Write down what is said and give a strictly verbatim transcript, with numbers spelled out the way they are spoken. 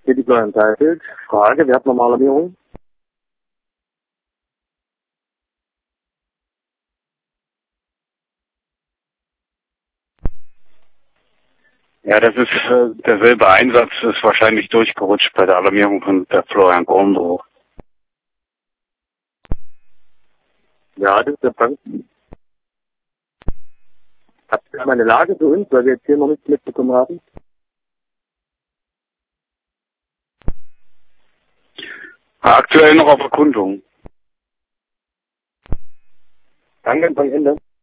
Hier die Florian Teifeld. Frage, wer hat normale Alarmierung? Ja, das ist äh, derselbe Einsatz, ist wahrscheinlich durchgerutscht bei der Alarmierung von der Florian Gornbruch. Ja, das ist der Frank. Habt ihr eine Lage für uns, weil wir jetzt hier noch nichts mitbekommen haben? Aktuell noch auf Erkundung. Danke, Anfang Ende.